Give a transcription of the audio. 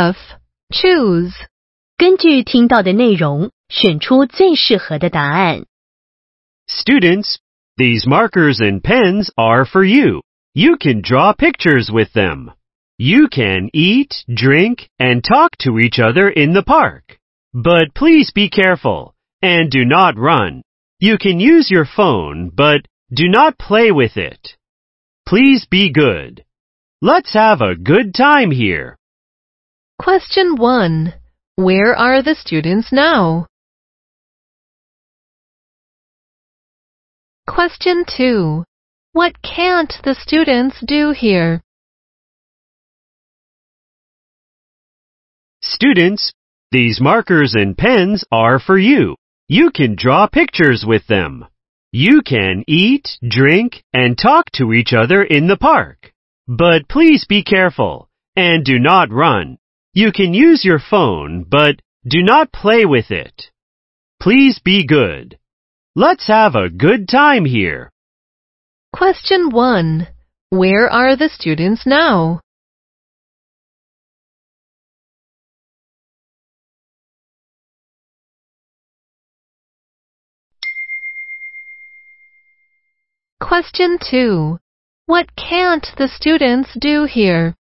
F. Choose. 根据听到的内容，选出最适合的答案。 Students, these markers and pens are for you. You can draw pictures with them. You can eat, drink, and talk to each other in the park. But please be careful and do not run. You can use your phone, but do not play with it. Please be good. Let's have a good time here. Question 1. Where are the students now? Question 2. What can't the students do here? Students, these markers and pens are for you. You can draw pictures with them. You can eat, drink, and talk to each other in the park. But please be careful and do not run. You can use your phone, but do not play with it. Please be good. Let's have a good time here. Question 1. Where are the students now? Question 2. What can't the students do here?